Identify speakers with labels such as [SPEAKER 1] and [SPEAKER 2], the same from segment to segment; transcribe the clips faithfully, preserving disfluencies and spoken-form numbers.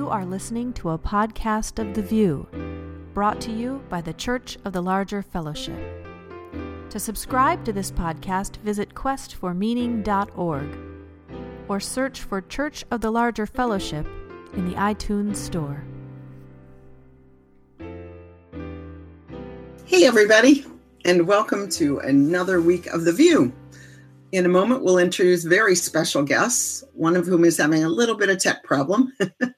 [SPEAKER 1] You are listening to a podcast of The View, brought to you by the Church of the Larger Fellowship. To subscribe to this podcast, visit quest for meaning dot org or search for Church of the Larger Fellowship in the iTunes Store.
[SPEAKER 2] Hey everybody, and welcome to another week of The View. In a moment, we'll introduce very special guests, one of whom is having a little bit of tech problem.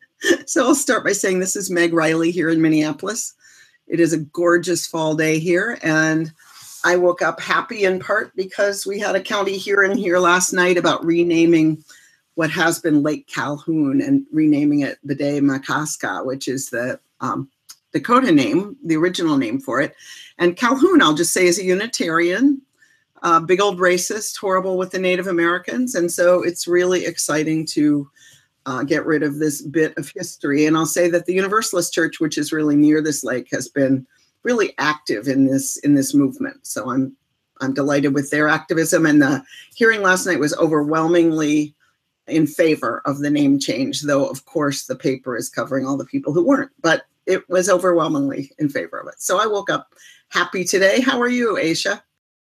[SPEAKER 2] So I'll start by saying this is Meg Riley here in Minneapolis. It is a gorgeous fall day here, and I woke up happy in part because we had a county hearing here last night about renaming what has been Lake Calhoun and renaming it Bde-Maka, which is the um, Dakota name, the original name for it. And Calhoun, I'll just say, is a Unitarian, uh, big old racist, horrible with the Native Americans. And so it's really exciting to uh, get rid of this bit of history. And I'll say that the Universalist Church, which is really near this lake, has been really active in this in this movement. So I'm I'm delighted with their activism. And the hearing last night was overwhelmingly in favor of the name change, though, of course, the paper is covering all the people who weren't. But it was overwhelmingly in favor of it. So I woke up happy today. How are you, Aisha?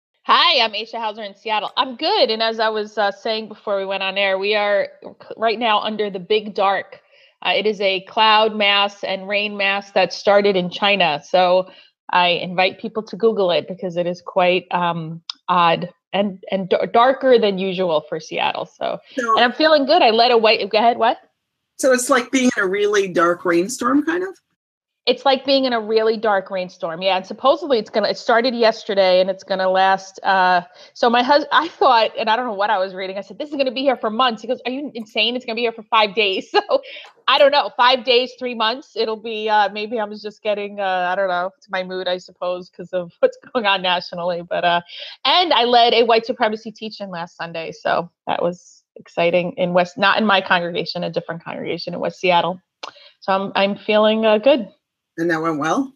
[SPEAKER 3] Hi, I'm Aisha Hauser in Seattle. I'm good. And as I was uh, saying before we went on air, we are right now under the big dark. Uh, it is a cloud mass and rain mass that started in China. So I invite people to Google it because it is quite um, odd and, and d- darker than usual for Seattle. So, so, and I'm feeling good. I led a white, go ahead, what?
[SPEAKER 2] So it's like being in a really dark rainstorm, kind of?
[SPEAKER 3] It's like being in a really dark rainstorm. Yeah. And supposedly it's going to, it started yesterday and it's going to last. Uh, so my husband, I thought, and I don't know what I was reading. I said, this is going to be here for months. He goes, are you insane? It's going to be here for five days. So I don't know, five days, three months. It'll be, uh, maybe I was just getting, uh, I don't know, it's my mood, I suppose, because of what's going on nationally. But, uh, and I led a white supremacy teach-in last Sunday. So that was exciting in West, not in my congregation, a different congregation in West Seattle. So I'm, I'm feeling uh, good.
[SPEAKER 2] And that went well?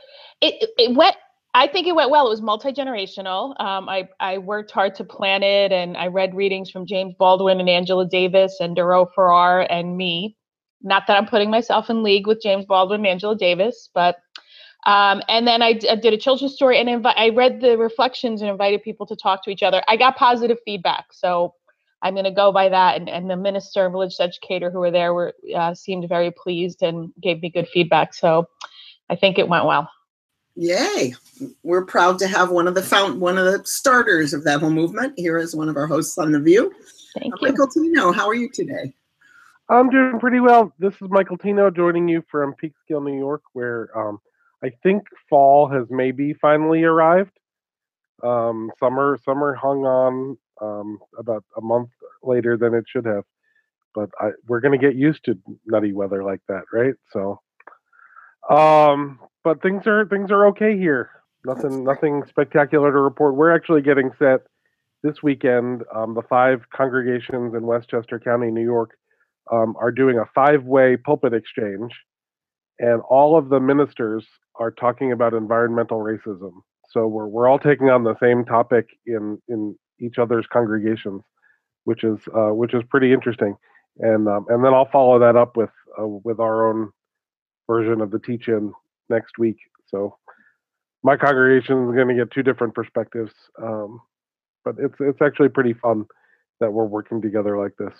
[SPEAKER 3] It it went, I think it went well. It was multi-generational. Um, I, I worked hard to plan it, and I read readings from James Baldwin and Angela Davis and Duro Farrar and me. Not that I'm putting myself in league with James Baldwin and Angela Davis, but um, and then I, d- I did a children's story, and invi- I read the reflections and invited people to talk to each other. I got positive feedback, so I'm going to go by that. And, and the minister and religious educator who were there were uh, seemed very pleased and gave me good feedback. So I think it went well.
[SPEAKER 2] Yay. We're proud to have one of the found, one of the starters of that whole movement here as one of our hosts on The View.
[SPEAKER 3] Thank
[SPEAKER 2] uh,
[SPEAKER 3] you.
[SPEAKER 2] Michael Tino, how are you today?
[SPEAKER 4] I'm doing pretty well. This is Michael Tino joining you from Peekskill, New York, where um, I think fall has maybe finally arrived. Um, summer summer hung on um, about a month later than it should have, but I, we're going to get used to nutty weather like that, right? So, um, but things are things are okay here. Nothing nothing spectacular to report. We're actually getting set this weekend. Um, the five congregations in Westchester County, New York, um, are doing a five-way pulpit exchange, and all of the ministers are talking about environmental racism. So we're we're all taking on the same topic in, in each other's congregations, which is uh, which is pretty interesting. And um, and then I'll follow that up with uh, with our own version of the teach-in next week. So my congregation is going to get two different perspectives, um, but it's it's actually pretty fun that we're working together like this.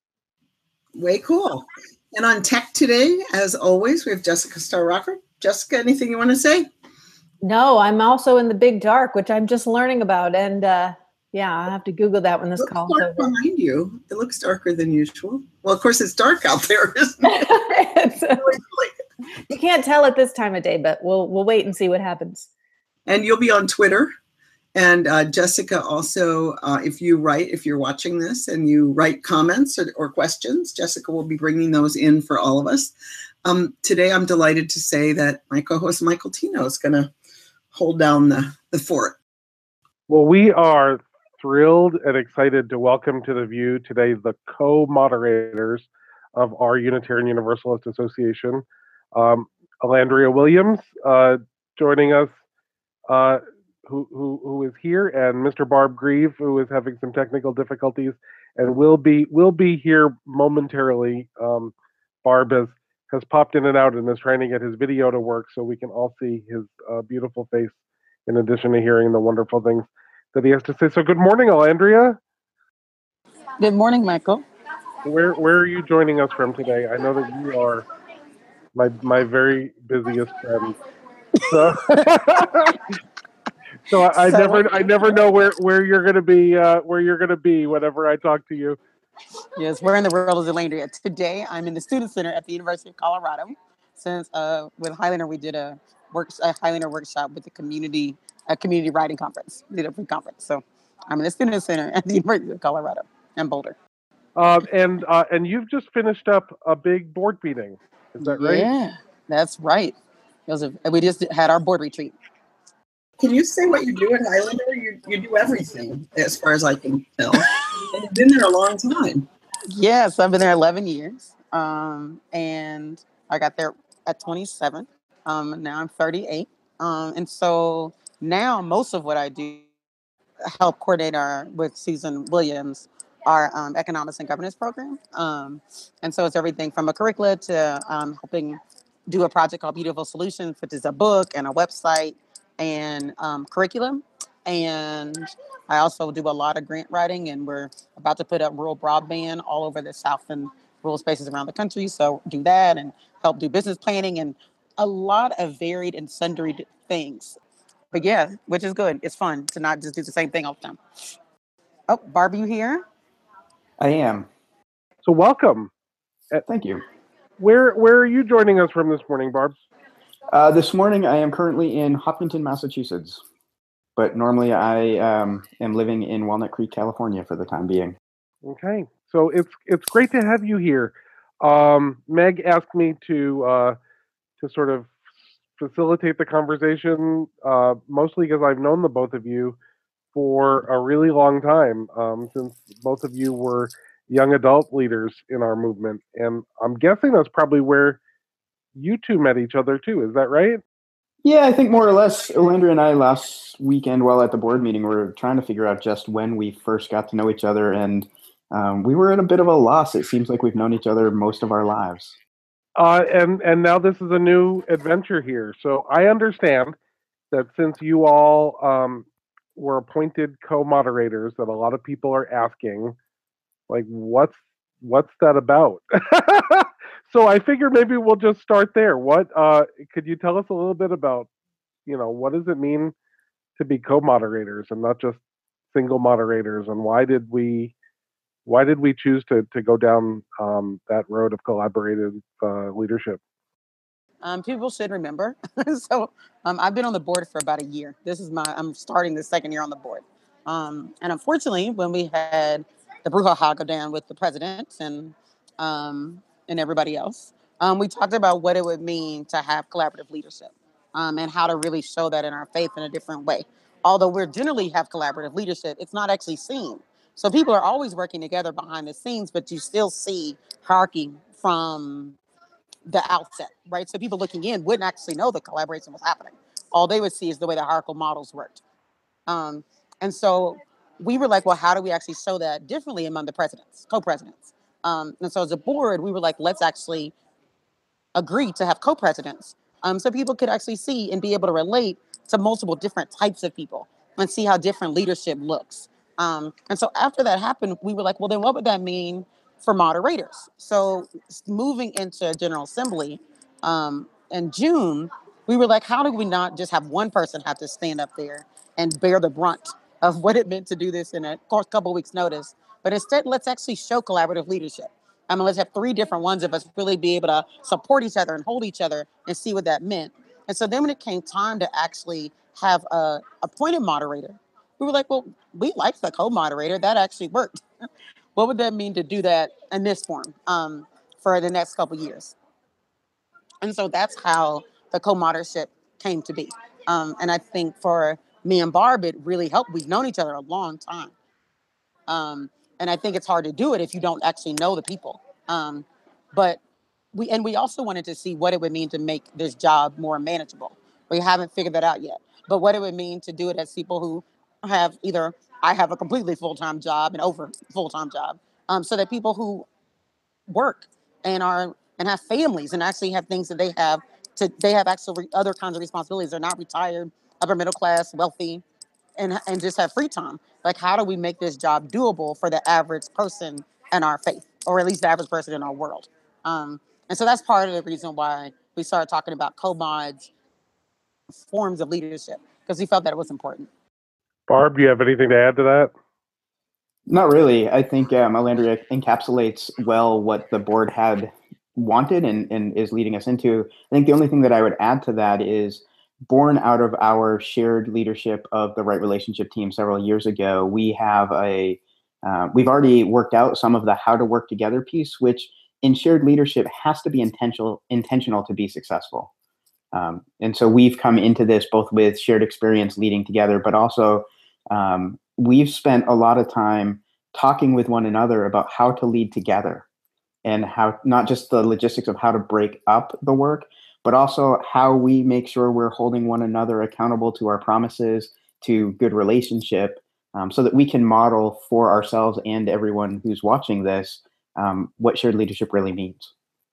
[SPEAKER 2] Way cool. And on tech today, as always, we have Jessica Star-Rocker. Jessica, anything you want to say?
[SPEAKER 5] No, I'm also in the big dark, which I'm just learning about. And uh, yeah, I'll have to Google that when this
[SPEAKER 2] It looks
[SPEAKER 5] call is
[SPEAKER 2] dark
[SPEAKER 5] over.
[SPEAKER 2] behind you. It looks darker than usual. Well, of course, it's dark out there, isn't it?
[SPEAKER 5] You can't tell at this time of day, but we'll we'll wait and see what happens.
[SPEAKER 2] And you'll be on Twitter. And uh, Jessica also, uh, if you write, if you're watching this and you write comments or, or questions, Jessica will be bringing those in for all of us. Um, today, I'm delighted to say that my co-host Michael Tino is going to hold down the, the fort.
[SPEAKER 4] Well, we are thrilled and excited to welcome to The View today the co-moderators of our Unitarian Universalist Association. Um, Alandria Williams uh, joining us, uh, who, who who is here, and Mister Barb Grieve, who is having some technical difficulties and will be will be here momentarily. Um, Barb has has popped in and out and is trying to get his video to work so we can all see his uh, beautiful face in addition to hearing the wonderful things that he has to say. So good morning, Alandria.
[SPEAKER 6] Good morning, Michael.
[SPEAKER 4] Where where are you joining us from today? I know that you are my my very busiest friend. So, so I, I
[SPEAKER 6] So-
[SPEAKER 4] never I never know where, where you're gonna be uh, where you're gonna be whenever I talk to you.
[SPEAKER 6] Yes, we're in the world of Zelandria. Today, I'm in the Student Center at the University of Colorado. Since uh, with Highlander, we did a work a Highlander workshop with the community a community writing conference. We did a free conference. So I'm in the Student Center at the University of Colorado in Boulder.
[SPEAKER 4] Um, and uh, and you've just finished up a big board meeting. Is that right?
[SPEAKER 6] Yeah, that's right. It was a, we just had our board retreat.
[SPEAKER 2] Can you say what you do at Highlander? You, you do everything, as far as I can tell. And you've been there a long time.
[SPEAKER 6] Yes, I've been there eleven years. Um, and I got there at twenty-seven. Um, now I'm thirty-eight. Um, and so now most of what I do help coordinate our with Susan Williams, our um, economics and governance program. Um, and so it's everything from a curricula to um, helping do a project called Beautiful Solutions, which is a book and a website and um, curriculum. And I also do a lot of grant writing, and we're about to put up rural broadband all over the South and rural spaces around the country. So do that and help do business planning and a lot of varied and sundry things. But yeah, which is good. It's fun to not just do the same thing all the time. Oh, Barbie, you here?
[SPEAKER 7] I am.
[SPEAKER 4] So welcome.
[SPEAKER 7] Thank you.
[SPEAKER 4] Where where are you joining us from this morning, Barb?
[SPEAKER 7] Uh, this morning, I am currently in Hopkinton, Massachusetts, but normally I um, am living in Walnut Creek, California for the time being.
[SPEAKER 4] Okay, so it's it's great to have you here. Um, Meg asked me to uh, to sort of facilitate the conversation, uh, mostly because I've known the both of you for a really long time, um, since both of you were young adult leaders in our movement, and I'm guessing that's probably where you two met each other too. Is that right?
[SPEAKER 7] Yeah, I think more or less. Olandra and I last weekend while at the board meeting were trying to figure out just when we first got to know each other, and um, we were at a bit of a loss. It seems like we've known each other most of our lives.
[SPEAKER 4] Uh, and and now this is a new adventure here. So I understand that since you all um, were appointed co-moderators, that a lot of people are asking, like, what's what's that about? So I figure maybe we'll just start there. What uh, could you tell us a little bit about, you know, what does it mean to be co-moderators and not just single moderators, and why did we why did we choose to to go down um, that road of collaborative uh, leadership?
[SPEAKER 6] Um, people should remember. so um, I've been on the board for about a year. This is my, I'm starting the second year on the board. Um, and unfortunately, when we had the brouhaha go down with the president and um, and everybody else, um, we talked about what it would mean to have collaborative leadership um, and how to really show that in our faith in a different way. Although we generally have collaborative leadership, it's not actually seen. So people are always working together behind the scenes, but you still see hierarchy from the outset, right? So people looking in wouldn't actually know the collaboration was happening. All they would see is the way the hierarchical models worked. Um, and so we were like, well, how do we actually show that differently among the presidents, co-presidents? Um, and so as a board, we were like, let's actually agree to have co-presidents um, so people could actually see and be able to relate to multiple different types of people and see how different leadership looks. Um, and so after that happened, we were like, well, then what would that mean for moderators? So moving into General Assembly um, in June, we were like, how do we not just have one person have to stand up there and bear the brunt of what it meant to do this in a couple weeks notice, but instead let's actually show collaborative leadership. I mean, let's have three different ones of us really be able to support each other and hold each other and see what that meant. And so then when it came time to actually have a appointed moderator, we were like, well, we like the co-moderator. That actually worked. What would that mean to do that in this form um, for the next couple of years? And so that's how the co-moderatorship came to be. Um, and I think for me and Barb, it really helped. We've known each other a long time. Um, and I think it's hard to do it if you don't actually know the people. Um, but we, and we also wanted to see what it would mean to make this job more manageable. We haven't figured that out yet, but what it would mean to do it as people who have either, I have a completely full-time job and over full-time job, um, so that people who work and are and have families and actually have things that they have to, they have actually other kinds of responsibilities. They're not retired, upper middle class, wealthy, and, and just have free time. Like, how do we make this job doable for the average person in our faith, or at least the average person in our world? Um, and so that's part of the reason why we started talking about co-mods, forms of leadership, because we felt that it was important.
[SPEAKER 4] Barb, do you have anything to add to that?
[SPEAKER 7] Not really. I think um, Elandria encapsulates well what the board had wanted and, and is leading us into. I think the only thing that I would add to that is, born out of our shared leadership of the Right Relationship team several years ago, we have a, uh, we've already worked out some of the how to work together piece, which in shared leadership has to be intentional, intentional to be successful. Um, and so we've come into this both with shared experience leading together, but also um, we've spent a lot of time talking with one another about how to lead together, and how, not just the logistics of how to break up the work, but also how we make sure we're holding one another accountable to our promises, to good relationship, um, so that we can model for ourselves and everyone who's watching this um, what shared leadership really means.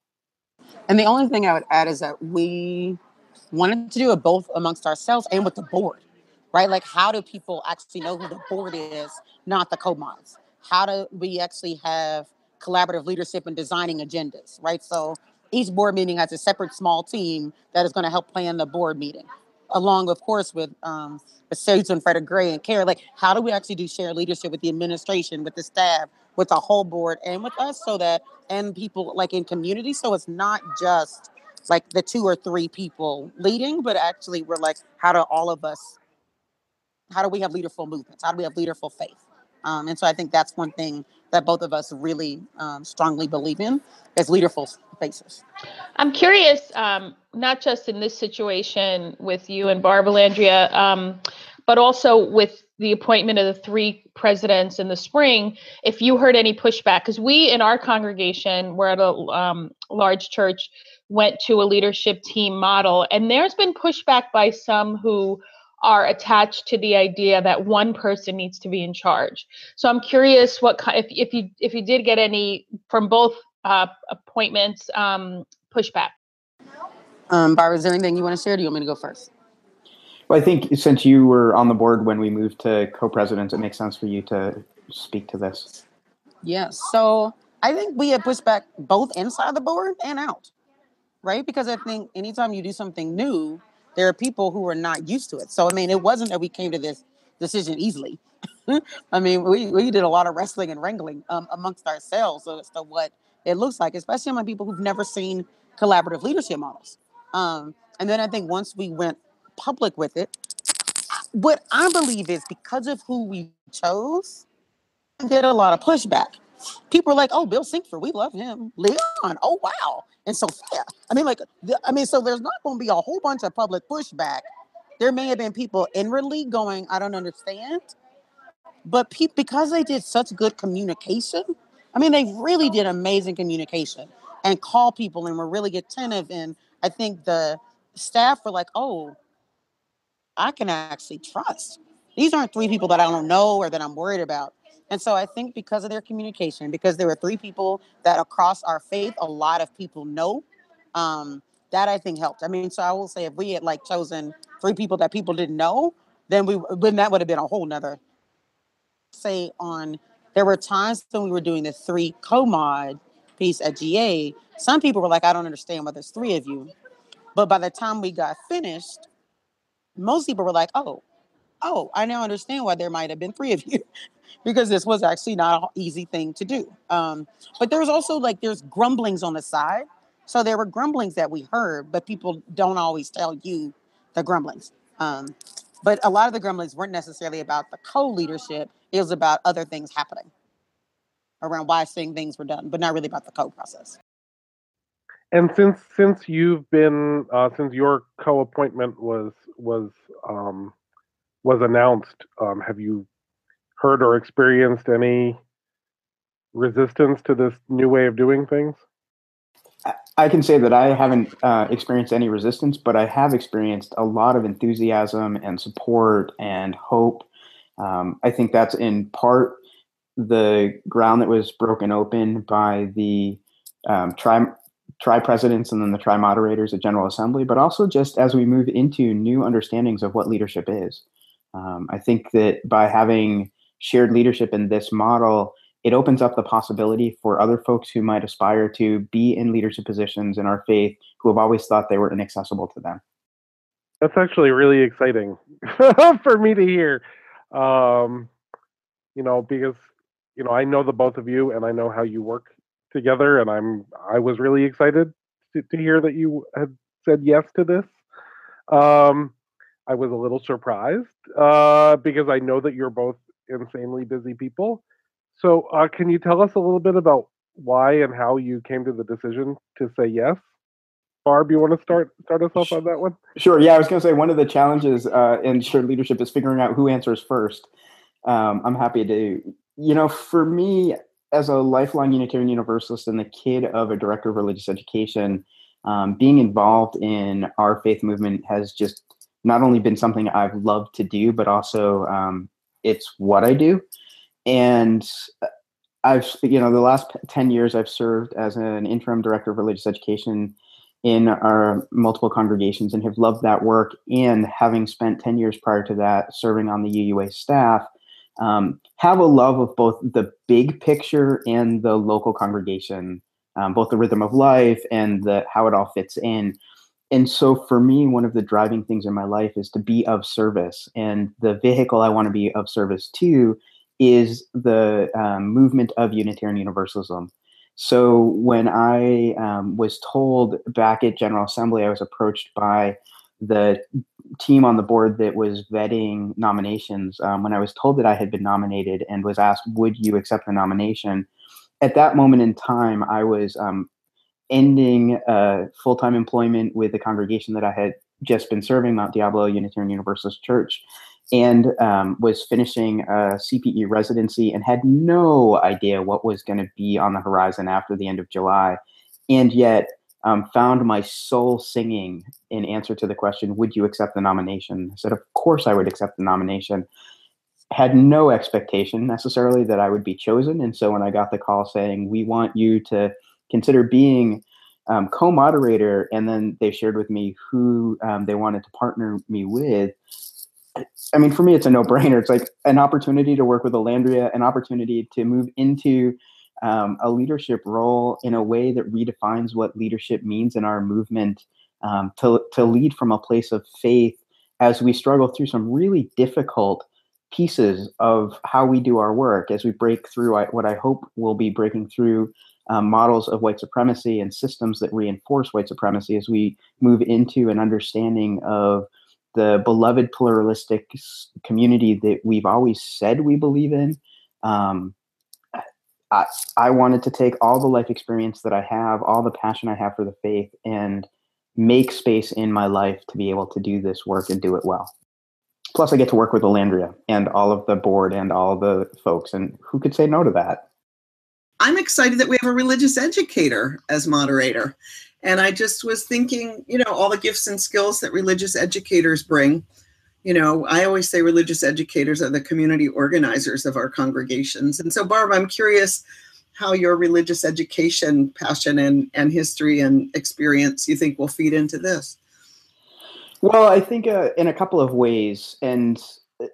[SPEAKER 6] And the only thing I would add is that we wanted to do it both amongst ourselves and with the board, right? Like, how do people actually know who the board is, not the co-mods? How do we actually have collaborative leadership in designing agendas, right? So each board meeting has a separate small team that is going to help plan the board meeting, along, of course, with um, the Sage and Frederick Gray and Kara. Like, how do we actually do shared leadership with the administration, with the staff, with the whole board, and with us, so that, and people like in community, so it's not just like the two or three people leading, but actually we're like, how do all of us, how do we have leaderful movements? How do we have leaderful faith? Um, and so I think that's one thing that both of us really um, strongly believe in, is leaderful faces.
[SPEAKER 3] I'm curious, um, not just in this situation with you and Barb Elandria, um, but also with the appointment of the three presidents in the spring, if you heard any pushback, because we in our congregation, we're at a um, large church, went to a leadership team model, and there's been pushback by some who are attached to the idea that one person needs to be in charge. So I'm curious what if if you if you did get any from both uh, appointments um, pushback.
[SPEAKER 6] Um, Barbara, is there anything you want to share? Or do you want me to go first?
[SPEAKER 7] Well, I think since you were on the board when we moved to co-presidents, it makes sense for you to speak to this.
[SPEAKER 6] Yes. So I think we had pushback both inside the board and out, right? Because I think anytime you do something new, there are people who are not used to it. So, I mean, it wasn't that we came to this decision easily. I mean, we, we did a lot of wrestling and wrangling um, amongst ourselves as to what it looks like, especially among people who've never seen collaborative leadership models. Um, and then I think once we went public with it, what I believe is because of who we chose, we get a lot of pushback. People are like, oh, Bill Sinkford, we love him. Leon, oh, wow. And Sophia. I mean, like, the, I mean, so there's not going to be a whole bunch of public pushback. There may have been people inwardly going, I don't understand. But pe- because they did such good communication, I mean, they really did amazing communication and call people and were really attentive. And I think the staff were like, oh, I can actually trust. These aren't three people that I don't know or that I'm worried about. And so I think because of their communication, because there were three people that across our faith, a lot of people know, um, that I think helped. I mean, so I will say if we had like chosen three people that people didn't know, then we then that would have been a whole nother say on, there were times when we were doing the three co-mod piece at G A, some people were like, I don't understand why there's three of you. But by the time we got finished, most people were like, oh, oh, I now understand why there might have been three of you. Because this was actually not an easy thing to do. Um, but there was also like, there's grumblings on the side. So there were grumblings that we heard, but people don't always tell you the grumblings. Um, but a lot of the grumblings weren't necessarily about the co-leadership. It was about other things happening around why certain things were done, but not really about the co-process.
[SPEAKER 4] And since since you've been uh, since your co-appointment was was um, was announced, um, have you heard or experienced any resistance to this new way of doing things?
[SPEAKER 7] I can say that I haven't uh, experienced any resistance, but I have experienced a lot of enthusiasm and support and hope. Um, I think that's in part the ground that was broken open by the um, tri- tri-presidents and then the tri-moderators at General Assembly, but also just as we move into new understandings of what leadership is. Um, I think that by having shared leadership in this model, it opens up the possibility for other folks who might aspire to be in leadership positions in our faith who have always thought they were inaccessible to them.
[SPEAKER 4] That's actually really exciting for me to hear, um, you know, because, you know, I know the both of you and I know how you work together, and I'm I was really excited to, to hear that you had said yes to this. Um, I was a little surprised uh, because I know that you're both insanely busy people. So uh, can you tell us a little bit about why and how you came to the decision to say yes? Barb, you want to start start us off on that one?
[SPEAKER 7] Sure. Yeah, I was going to say one of the challenges uh, in shared leadership is figuring out who answers first. Um, I'm happy to, you know, for me as a lifelong Unitarian Universalist and the kid of a director of religious education, um, being involved in our faith movement has just not only been something I've loved to do, but also um, it's what I do. And I've, you know, the last ten years I've served as an interim director of religious education in our multiple congregations and have loved that work. And having spent ten years prior to that serving on the U U A staff, um, have a love of both the big picture and the local congregation, um, both the rhythm of life and the how it all fits in. And so for me, one of the driving things in my life is to be of service. And the vehicle I want to be of service to is the um, movement of Unitarian Universalism. So when I um, was told back at General Assembly, I was approached by the team on the board that was vetting nominations. Um, when I was told that I had been nominated and was asked, would you accept the nomination? At that moment in time, I was um, ending uh, full-time employment with the congregation that I had just been serving, Mount Diablo Unitarian Universalist Church, and um, was finishing a C P E residency and had no idea what was going to be on the horizon after the end of July. And yet um, found my soul singing in answer to the question, would you accept the nomination? I said, of course I would accept the nomination. Had no expectation necessarily that I would be chosen. And so when I got the call saying, we want you to consider being um, co-moderator, and then they shared with me who um, they wanted to partner me with, I mean, for me, it's a no-brainer. It's like an opportunity to work with Elandria, an opportunity to move into um, a leadership role in a way that redefines what leadership means in our movement, um, to, to lead from a place of faith as we struggle through some really difficult pieces of how we do our work, as we break through what I hope will be breaking through um, models of white supremacy and systems that reinforce white supremacy, as we move into an understanding of the beloved pluralistic community that we've always said we believe in. Um, I, I wanted to take all the life experience that I have, all the passion I have for the faith, and make space in my life to be able to do this work and do it well. Plus, I get to work with Elandria and all of the board and all the folks, and who could say no to that?
[SPEAKER 2] I'm excited that we have a religious educator as moderator. And I just was thinking, you know, all the gifts and skills that religious educators bring. You know, I always say religious educators are the community organizers of our congregations. And so, Barb, I'm curious how your religious education passion and, and history and experience you think will feed into this.
[SPEAKER 7] Well, I think uh, in a couple of ways. And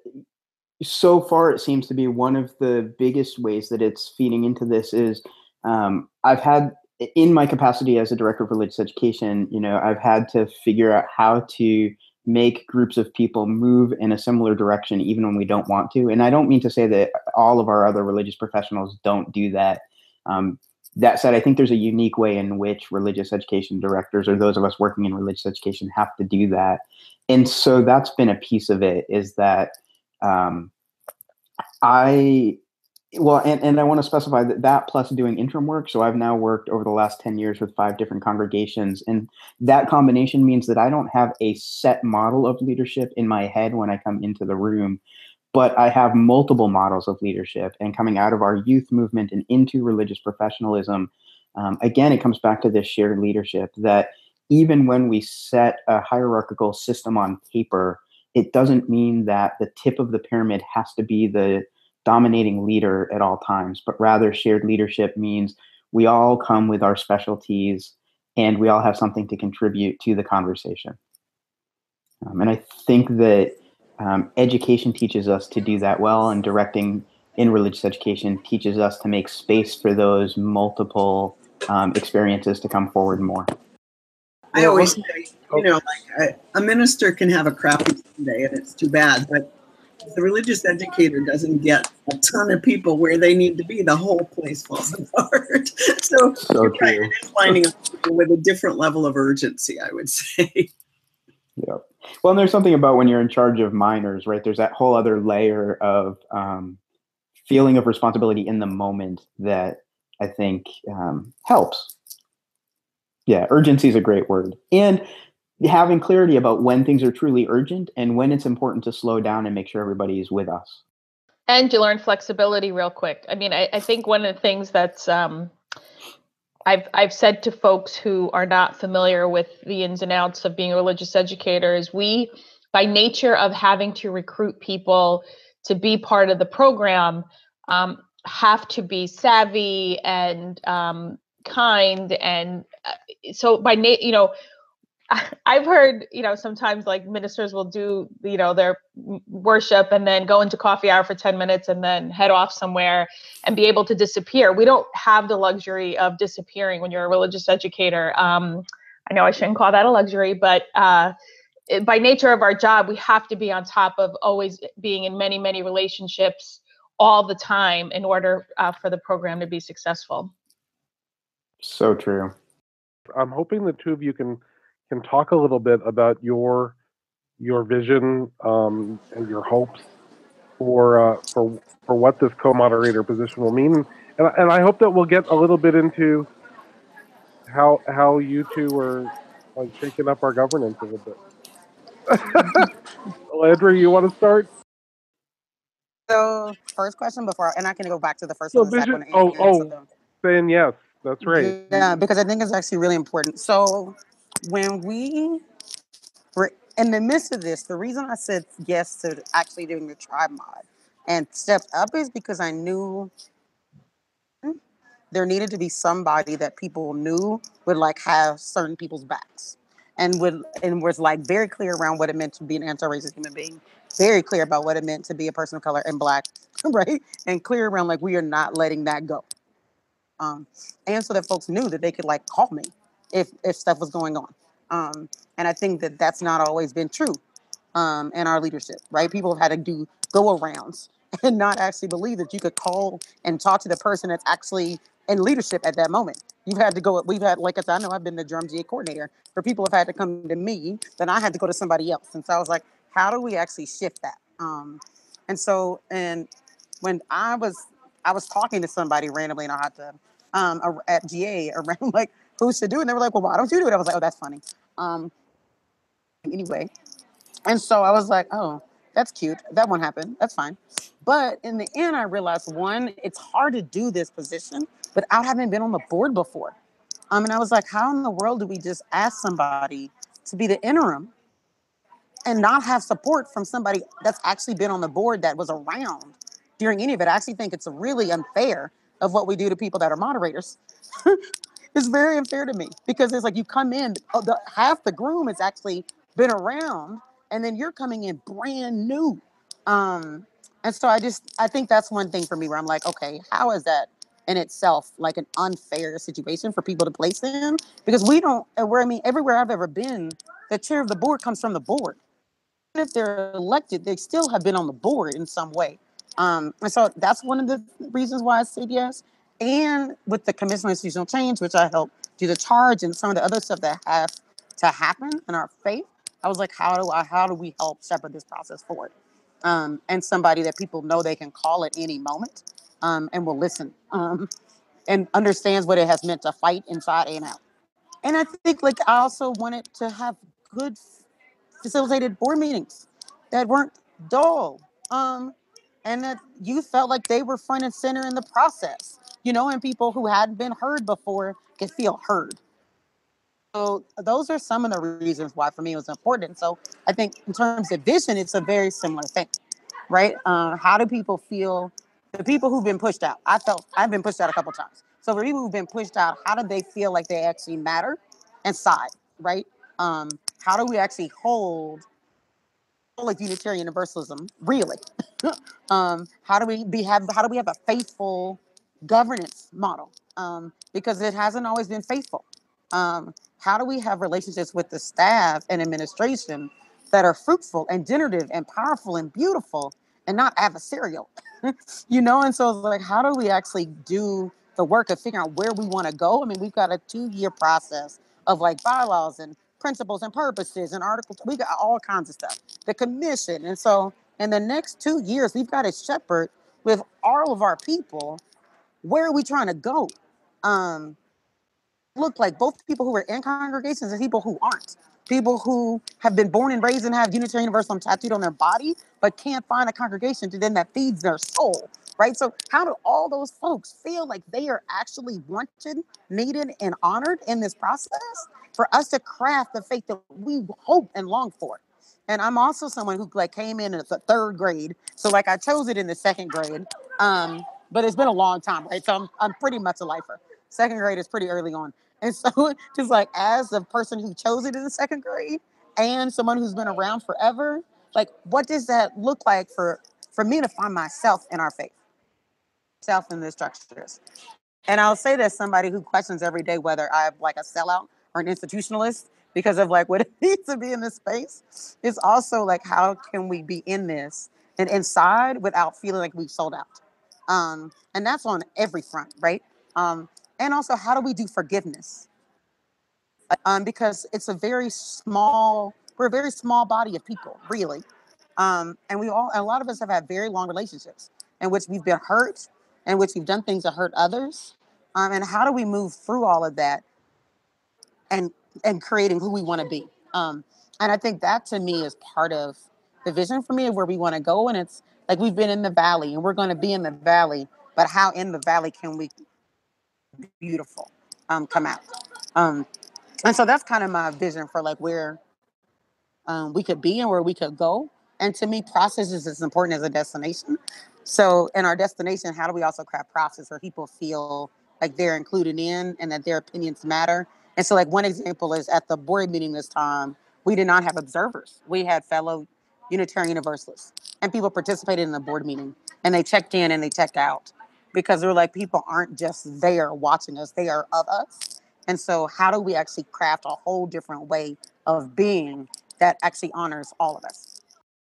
[SPEAKER 7] so far, it seems to be one of the biggest ways that it's feeding into this is um, I've had, in my capacity as a director of religious education, you know, I've had to figure out how to make groups of people move in a similar direction, even when we don't want to. And I don't mean to say that all of our other religious professionals don't do that. Um, that said, I think there's a unique way in which religious education directors, or those of us working in religious education, have to do that. And so that's been a piece of it, is that um, I... Well, and, and I want to specify that that plus doing interim work. So I've now worked over the last ten years with five different congregations. And that combination means that I don't have a set model of leadership in my head when I come into the room, but I have multiple models of leadership. And coming out of our youth movement and into religious professionalism, um, again, it comes back to this shared leadership that even when we set a hierarchical system on paper, it doesn't mean that the tip of the pyramid has to be the dominating leader at all times, but rather shared leadership means we all come with our specialties and we all have something to contribute to the conversation. Um, and I think that um, education teaches us to do that well, and directing in religious education teaches us to make space for those multiple um, experiences to come forward more.
[SPEAKER 2] I always say, you know, like a, a minister can have a crappy Sunday, and it's too bad, but the religious educator doesn't get a ton of people where they need to be, the whole place falls apart. so
[SPEAKER 7] so
[SPEAKER 2] you're
[SPEAKER 7] true.
[SPEAKER 2] right, it is finding people with a different level of urgency, I would say.
[SPEAKER 7] Yeah. Well, and there's something about when you're in charge of minors, right? There's that whole other layer of um, feeling of responsibility in the moment that I think um, helps. Yeah, urgency is a great word. And having clarity about when things are truly urgent and when it's important to slow down and make sure everybody is with us.
[SPEAKER 3] And you learn flexibility real quick. I mean, I, I think one of the things that's um, I've I've said to folks who are not familiar with the ins and outs of being a religious educator is we, by nature of having to recruit people to be part of the program, um, have to be savvy and um, kind. And uh, so by na- you know, I've heard, you know, sometimes like ministers will do, you know, their worship and then go into coffee hour for ten minutes and then head off somewhere and be able to disappear. We don't have the luxury of disappearing when you're a religious educator. Um, I know I shouldn't call that a luxury, but uh, it, by nature of our job, we have to be on top of always being in many, many relationships all the time in order uh, for the program to be successful.
[SPEAKER 7] So true.
[SPEAKER 4] I'm hoping the two of you can can talk a little bit about your your vision um, and your hopes for uh, for for what this co-moderator position will mean, and and I hope that we'll get a little bit into how how you two are like shaking up our governance a little bit. Landry, you want to start?
[SPEAKER 6] So, first question before, and I can go back to the first
[SPEAKER 4] So
[SPEAKER 6] one, the second
[SPEAKER 4] vision.
[SPEAKER 6] one, and
[SPEAKER 4] Oh,
[SPEAKER 6] answer
[SPEAKER 4] oh,
[SPEAKER 6] them.
[SPEAKER 4] saying yes. That's right.
[SPEAKER 6] Yeah, because I think it's actually really important. So, when we were in the midst of this, the reason I said yes to actually doing the tribe mod and stepped up is because I knew there needed to be somebody that people knew would like have certain people's backs and would and was like very clear around what it meant to be an anti-racist human being, very clear about what it meant to be a person of color and Black, right? And clear around like we are not letting that go. Um, and so that folks knew that they could like call me if if stuff was going on. Um, and I think that that's not always been true um, in our leadership, right? People have had to do go arounds and not actually believe that you could call and talk to the person that's actually in leadership at that moment. You've had to go. We've had, like I said, I know I've been the Drum G A coordinator. For people have had to come to me, then I had to go to somebody else. And so I was like, how do we actually shift that? Um, and so, and when I was I was talking to somebody randomly in a hot tub um, at G A around like who should do it. And they were like, well, why don't you do it? I was like, oh, that's funny. Um, anyway, and so I was like, oh, that's cute. That won't happen. That's fine. But in the end, I realized one, it's hard to do this position without having been on the board before. Um, and I was like, how in the world do we just ask somebody to be the interim and not have support from somebody that's actually been on the board that was around during any of it? I actually think it's really unfair of what we do to people that are moderators. It's very unfair to me because it's like you come in, oh, the, half the groom has actually been around, and then you're coming in brand new. Um, and so I just, I think that's one thing for me where I'm like, okay, how is that in itself like an unfair situation for people to place in? Because we don't, where I mean, everywhere I've ever been, the chair of the board comes from the board. If they're elected, they still have been on the board in some way. Um, and so that's one of the reasons why I said yes. And with the Commission on Institutional Change, which I helped do the charge and some of the other stuff that have to happen in our faith, I was like, how do I, how do we help shepherd this process forward? Um, and somebody that people know they can call at any moment um, and will listen um, and understands what it has meant to fight inside and out. And I think like I also wanted to have good facilitated board meetings that weren't dull. Um, and that you felt like they were front and center in the process, you know, and people who hadn't been heard before could feel heard. So those are some of the reasons why for me it was important. So I think in terms of vision, it's a very similar thing, right? Uh, how do people feel? The people who've been pushed out, I felt I've been pushed out a couple of times. So for people who've been pushed out, how do they feel like they actually matter? inside, right? Um, how do we actually hold like Unitarian Universalism really? um, how do we be have how do we have a faithful governance model? Um, because it hasn't always been faithful. Um, how do we have relationships with the staff and administration that are fruitful and generative and powerful and beautiful and not adversarial? You know, and so it's like, how do we actually do the work of figuring out where we want to go? I mean, we've got a two-year process of like bylaws and principles and purposes and articles. We got all kinds of stuff. The commission. And so in the next two years, we've got to shepherd with all of our people. Where are we trying to go? Um, look like both people who are in congregations and people who aren't. People who have been born and raised and have Unitarian Universalism tattooed on their body, but can't find a congregation to them that feeds their soul, right? So how do all those folks feel like they are actually wanted, needed, and honored in this process for us to craft the faith that we hope and long for? And I'm also someone who like came in at the third grade. So like I chose it in the second grade, um, but it's been a long time, right? So I'm, I'm pretty much a lifer. Second grade is pretty early on. And so just like as a person who chose it in the second grade and someone who's been around forever, like what does that look like for, for me to find myself in our faith, self in the structures? And I'll say that somebody who questions every day whether I'm like a sellout or an institutionalist because of like what it means to be in this space is also like, how can we be in this and inside without feeling like we've sold out? Um, and that's on every front, right? Um, and also, how do we do forgiveness? Um, because it's a very small, we're a very small body of people, really. Um, and we all, a lot of us have had very long relationships in which we've been hurt, in which we've done things to hurt others. Um, and how do we move through all of that and and creating who we want to be? Um, and I think that to me is part of the vision for me of where we want to go. And it's like we've been in the valley and we're going to be in the valley, but how in the valley can we beautiful um, come out? Um, and so that's kind of my vision for like where um, we could be and where we could go. And to me, process is as important as a destination. So in our destination, how do we also craft process where people feel like they're included in and that their opinions matter? And so like one example is at the board meeting this time, we did not have observers. We had fellow Unitarian Universalists and people participated in the board meeting and they checked in and they checked out because they're like, people aren't just there watching us, they are of us. And so how do we actually craft a whole different way of being that actually honors all of us?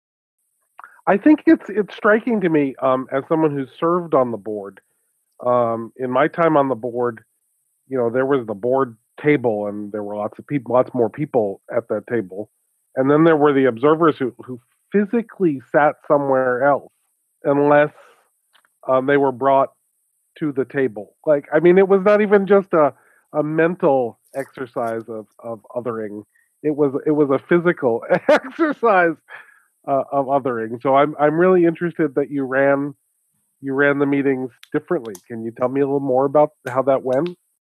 [SPEAKER 4] I think it's it's striking to me um, as someone who's served on the board. Um, in my time on the board, you know, there was the board table, and there were lots of people, lots more people at that table, and then there were the observers who who physically sat somewhere else unless um, they were brought to the table. Like, I mean, it was not even just a a mental exercise of of othering. It was it was a physical exercise uh, of othering. So I'm I'm really interested that you ran you ran the meetings differently. Can you tell me a little more about how that went?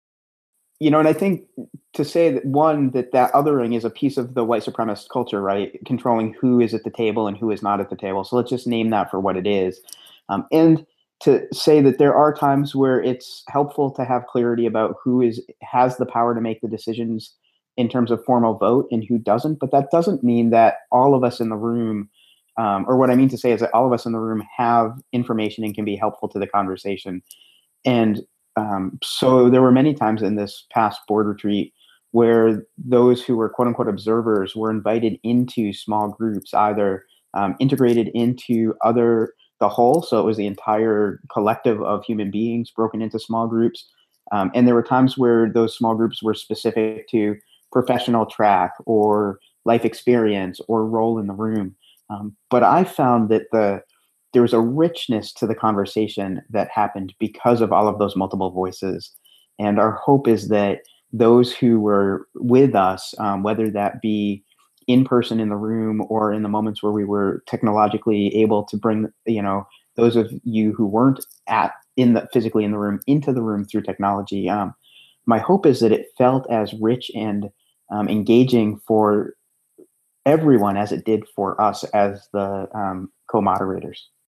[SPEAKER 7] You know, and I think to say that one, that that othering is a piece of the white supremacist culture, right? Controlling who is at the table and who is not at the table. So let's just name that for what it is. Um, and to say that there are times where it's helpful to have clarity about who is has the power to make the decisions in terms of formal vote and who doesn't. But that doesn't mean that all of us in the room, um, or what I mean to say is that all of us in the room have information and can be helpful to the conversation. And um, so there were many times in this past board retreat where those who were quote unquote observers were invited into small groups, either um, integrated into other the whole. So it was the entire collective of human beings broken into small groups. Um, and there were times where those small groups were specific to professional track or life experience or role in the room. Um, but I found that the there was a richness to the conversation that happened because of all of those multiple voices. And our hope is that those who were with us, um, whether that be in person in the room or in the moments where we were technologically able to bring, you know, those of you who weren't at in the physically in the room into the room through technology. Um, my hope is that it felt as rich and um, engaging for everyone as it did for us as the um, co-moderators.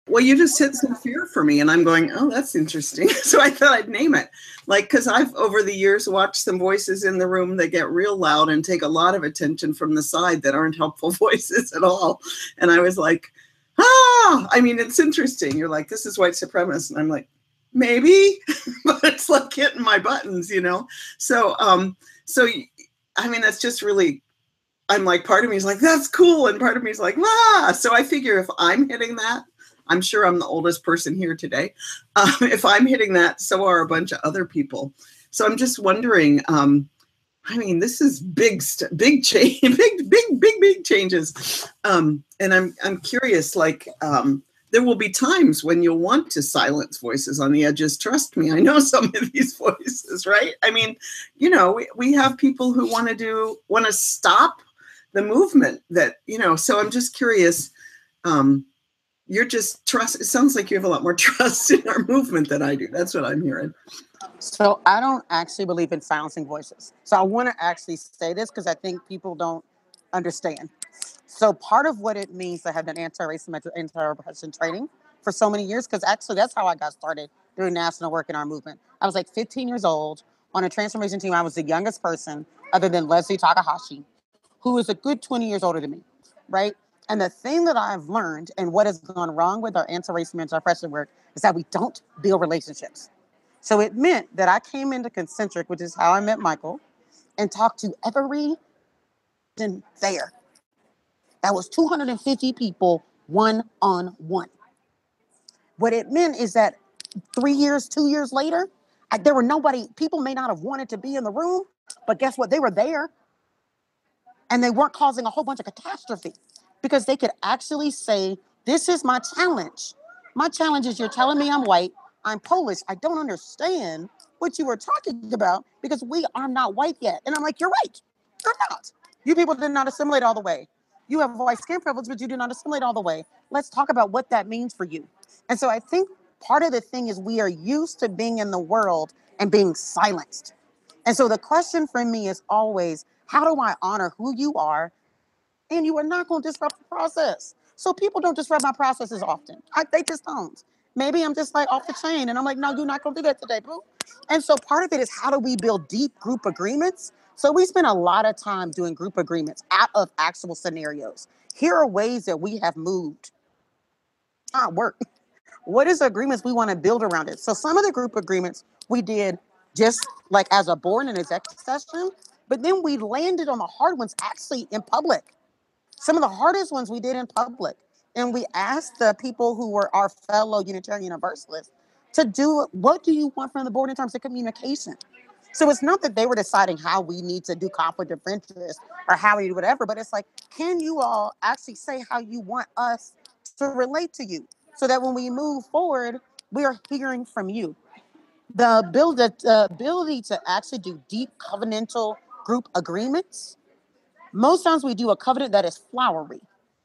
[SPEAKER 2] Well, you just hit some fear for me, and I'm going, oh, that's interesting. So I thought I'd name it. Like, because I've over the years watched some voices in the room that get real loud and take a lot of attention from the side that aren't helpful voices at all. And I was like, ah, I mean, it's interesting. You're like, this is white supremacist. And I'm like, maybe, but it's like hitting my buttons, you know? So, um, so, I mean, that's just really, I'm like, part of me is like, that's cool. And part of me is like, ah, so I figure if I'm hitting that, I'm sure I'm the oldest person here today. Um, if I'm hitting that, so are a bunch of other people. So I'm just wondering, um, I mean, this is big, st- big change, big, big, big, big changes. Um, and I'm, I'm curious, like, um, there will be times when you'll want to silence voices on the edges. Trust me, I know some of these voices, right? I mean, you know, we, we have people who want to do, want to stop the movement that, you know, so I'm just curious, um, you're just trust. It sounds like you have a lot more trust in our movement than I do. That's what I'm hearing.
[SPEAKER 6] So I don't actually believe in silencing voices. So I want to actually say this because I think people don't understand. So part of what it means to have an anti-racism, anti-oppression training for so many years, because actually that's how I got started doing national work in our movement. I was like fifteen years old on a transformation team. I was the youngest person other than Leslie Takahashi, who is a good twenty years older than me, right? And the thing that I've learned and what has gone wrong with our anti-racism, anti-oppression work is that we don't build relationships. So it meant that I came into Concentric, which is how I met Michael, and talked to every person there. That was two hundred fifty people, one-on-one. What it meant is that three years, two years later, I, there were nobody, people may not have wanted to be in the room, but guess what? They were there. And they weren't causing a whole bunch of catastrophe because they could actually say, this is my challenge. My challenge is you're telling me I'm white, I'm Polish, I don't understand what you were talking about because we are not white yet. And I'm like, you're right, you're not. You people did not assimilate all the way. You have white skin privilege, but you do not assimilate all the way. Let's talk about what that means for you. And so I think part of the thing is we are used to being in the world and being silenced. And so the question for me is always, how do I honor who you are? And you are not going to disrupt the process. So people don't disrupt my processes often. I, they just don't. Maybe I'm just like off the chain and I'm like, no, you're not going to do that today, boo. And so part of it is how do we build deep group agreements? So we spend a lot of time doing group agreements out of actual scenarios. Here are ways that we have moved. Not work. What is the agreements we want to build around it? So some of the group agreements we did just like as a board and executive session, but then we landed on the hard ones actually in public. Some of the hardest ones we did in public. And we asked the people who were our fellow Unitarian Universalists to do, what do you want from the board in terms of communication? So it's not that they were deciding how we need to do conflict of interest or how we do whatever, but it's like, can you all actually say how you want us to relate to you so that when we move forward, we are hearing from you. The ability, the ability to actually do deep covenantal group agreements. Most times we do a covenant that is flowery.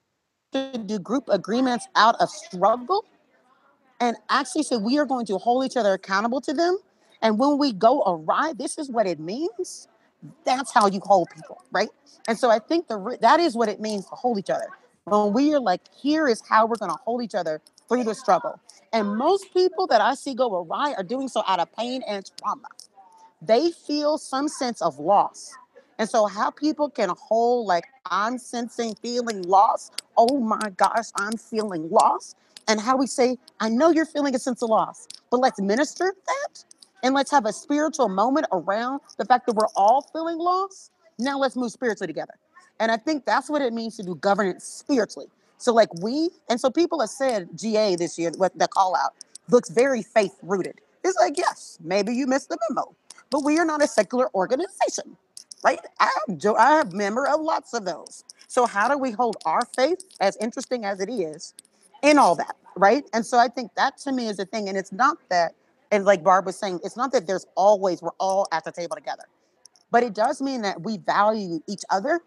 [SPEAKER 6] To do group agreements out of struggle and actually say we are going to hold each other accountable to them. And when we go awry, this is what it means. That's how you hold people, right? And so I think the that is what it means to hold each other. When we are like, here is how we're going to hold each other through the struggle. And most people that I see go awry are doing so out of pain and trauma. They feel some sense of loss. And so how people can hold like, I'm sensing feeling loss. Oh my gosh, I'm feeling loss. And how we say, I know you're feeling a sense of loss, but let's minister that. And let's have a spiritual moment around the fact that we're all feeling loss. Now let's move spiritually together. And I think that's what it means to do governance spiritually. So like we, and so people have said G A this year, what the call out looks very faith rooted. It's like, yes, maybe you missed the memo, but we are not a secular organization, right? I'm, I'm a member of lots of those. So how do we hold our faith, as interesting as it is, in all that, right? And so I think that to me is the thing. And it's not that, and like Barb was saying, it's not that there's always, we're all at the table together, but it does mean that we value each other,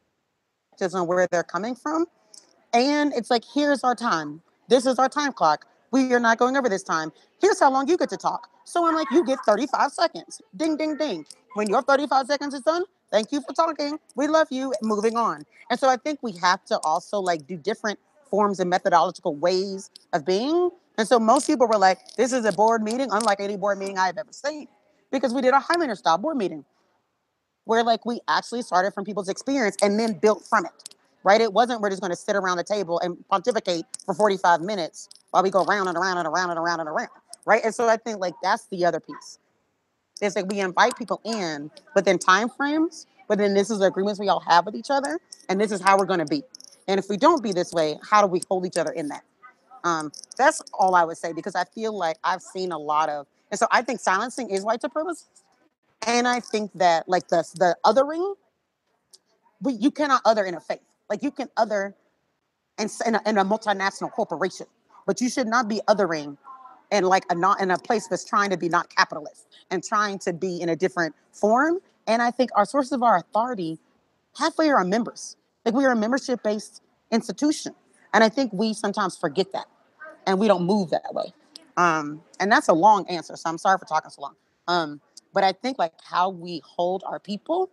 [SPEAKER 6] just on where they're coming from. And it's like, here's our time. This is our time clock. We are not going over this time. Here's how long you get to talk. So I'm like, you get thirty-five seconds. Ding, ding, ding. When your thirty-five seconds is done, thank you for talking. We love you. Moving on. And so I think we have to also like do different forms and methodological ways of being. And so most people were like, this is a board meeting, unlike any board meeting I've ever seen, because we did a Highlander style board meeting where like we actually started from people's experience and then built from it, right? It wasn't we're just going to sit around the table and pontificate for forty-five minutes while we go round and around and around and around and around, right? And so I think like that's the other piece. It's like we invite people in, but then time frames, but then this is the agreements we all have with each other, and this is how we're going to be. And if we don't be this way, how do we hold each other in that? Um, that's all I would say, because I feel like I've seen a lot of, and so I think silencing is white supremacist. And I think that like the, the othering, we, you cannot other in a faith. Like you can other in, in, a, in a multinational corporation, but you should not be othering in like a not in a place that's trying to be not capitalist and trying to be in a different form. And I think our sources of our authority halfway are our members. Like we are a membership-based institution. And I think we sometimes forget that and we don't move that way. Um, and that's a long answer, so I'm sorry for talking so long. Um, but I think like how we hold our people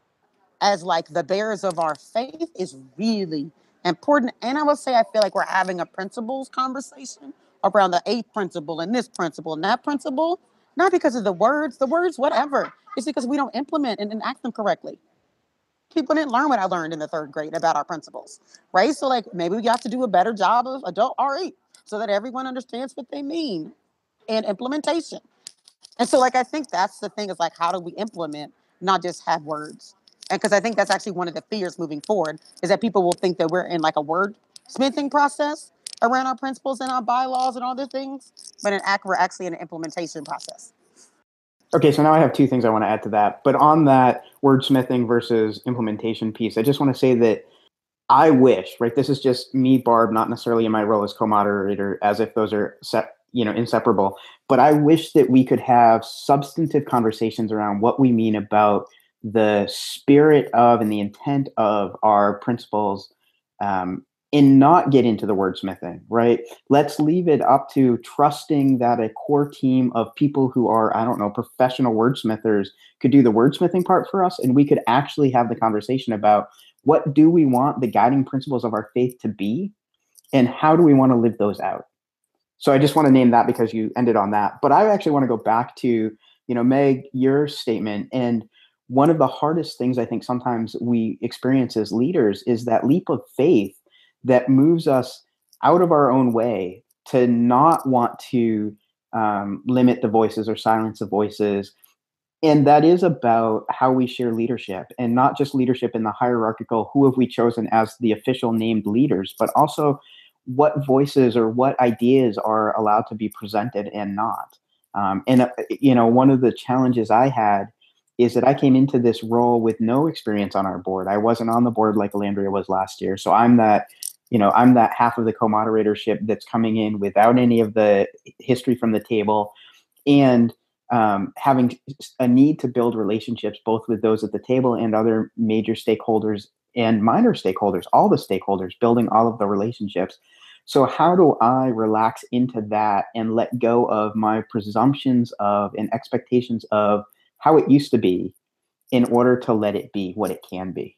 [SPEAKER 6] as like the bearers of our faith is really important. And I will say, I feel like we're having a principles conversation around the eighth principle and this principle and that principle, not because of the words, the words, whatever. It's because we don't implement and enact them correctly. People didn't learn what I learned in the third grade about our principles, right? So like maybe we got to do a better job of adult R eight so that everyone understands what they mean and implementation. And so like, I think that's the thing is like, how do we implement, not just have words? And because I think that's actually one of the fears moving forward is that people will think that we're in like a word smithing process around our principles and our bylaws and all these things, but in act, we're actually in an implementation process.
[SPEAKER 7] Okay, so now I have two things I want to add to that. But on that wordsmithing versus implementation piece, I just want to say that I wish, right, this is just me, Barb, not necessarily in my role as co-moderator, as if those are set, you know, inseparable. But I wish that we could have substantive conversations around what we mean about the spirit of and the intent of our principles, um, and not get into the wordsmithing, right? Let's leave it up to trusting that a core team of people who are, I don't know, professional wordsmithers could do the wordsmithing part for us. And we could actually have the conversation about what do we want the guiding principles of our faith to be and how do we want to live those out? So I just want to name that because you ended on that. But I actually want to go back to, you know, Meg, your statement. And one of the hardest things I think sometimes we experience as leaders is that leap of faith that moves us out of our own way to not want to um, limit the voices or silence the voices. And that is about how we share leadership, and not just leadership in the hierarchical, who have we chosen as the official named leaders, but also what voices or what ideas are allowed to be presented and not. Um, and, uh, you know, one of the challenges I had is that I came into this role with no experience on our board. I wasn't on the board like Alandria was last year. So I'm that, you know, I'm that half of the co-moderatorship that's coming in without any of the history from the table, and um, having a need to build relationships both with those at the table and other major stakeholders and minor stakeholders, all the stakeholders, building all of the relationships. So how do I relax into that and let go of my presumptions of and expectations of how it used to be in order to let it be what it can be?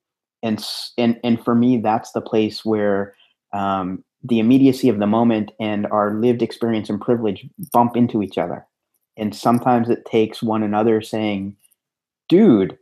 [SPEAKER 7] And and and for me, that's the place where um, the immediacy of the moment and our lived experience and privilege bump into each other. And sometimes it takes one another saying, dude,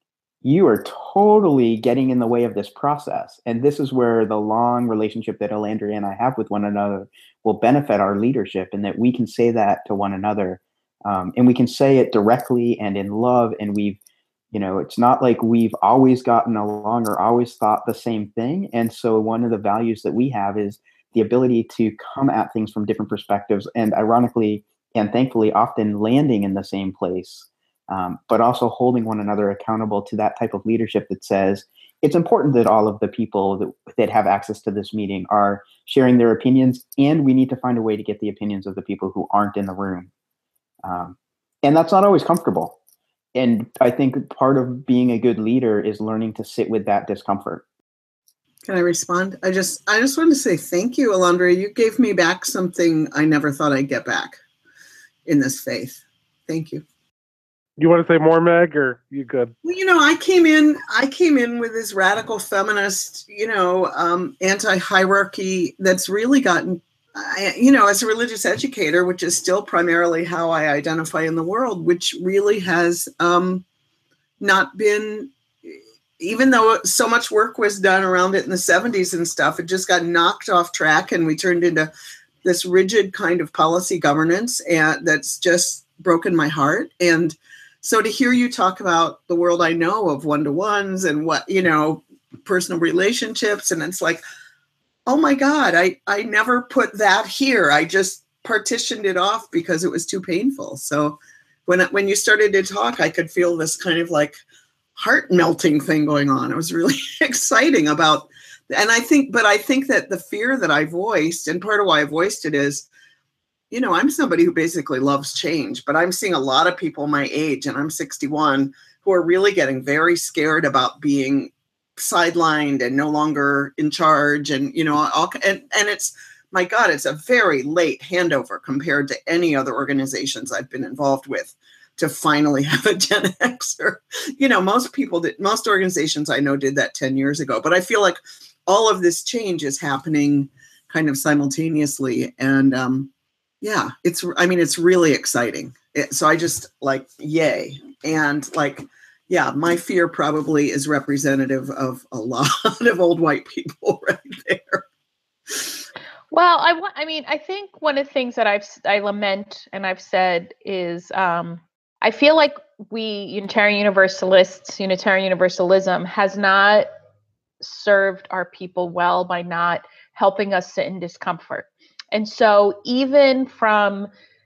[SPEAKER 7] you are totally getting in the way of this process. And this is where the long relationship that Alandria and I have with one another will benefit our leadership, and that we can say that to one another. Um, and we can say it directly and in love. And we've, you know, it's not like we've always gotten along or always thought the same thing. And so one of the values that we have is the ability to come at things from different perspectives, and ironically and thankfully often landing in the same place, um, but also holding one another accountable to that type of leadership that says it's important that all of the people that, that have access to this meeting are sharing their opinions, and we need to find a way to get the opinions of the people who aren't in the room. Um, and that's not always comfortable. And I think part of being a good leader is learning to sit with that discomfort.
[SPEAKER 2] Can I respond? I just I just want to say thank you, Alandria. You gave me back something I never thought I'd get back in this faith. Thank you.
[SPEAKER 4] You want to say more, Meg, or you good?
[SPEAKER 2] Well, you know, I came in, I came in with this radical feminist, you know, um, anti-hierarchy that's really gotten, I, you know, as a religious educator, which is still primarily how I identify in the world, which really has um, not been, even though so much work was done around it in the seventies and stuff, it just got knocked off track, and we turned into this rigid kind of policy governance, and that's just broken my heart. And so to hear you talk about the world I know of one-to-ones and what, you know, personal relationships, and it's like, oh my God, I, I never put that here. I just partitioned it off because it was too painful. So when, when you started to talk, I could feel this kind of like heart melting thing going on. It was really exciting about, and I think, but I think that the fear that I voiced, and part of why I voiced it is, you know, I'm somebody who basically loves change, but I'm seeing a lot of people my age, and I'm sixty-one, who are really getting very scared about being sidelined and no longer in charge. And, you know, all, and, and it's, my God, it's a very late handover compared to any other organizations I've been involved with to finally have a Gen Xer. You know, most people did, most organizations I know did that ten years ago, but I feel like all of this change is happening kind of simultaneously. And, um, yeah, it's, I mean, it's really exciting. It, so I just like, yay. And like, yeah, my fear probably is representative of a lot of old white people right there.
[SPEAKER 3] Well, I want, I mean, I think one of the things that I've, I lament and I've said is, um, I feel like we Unitarian Universalists, Unitarian Universalism has not served our people well by not helping us sit in discomfort. And so even from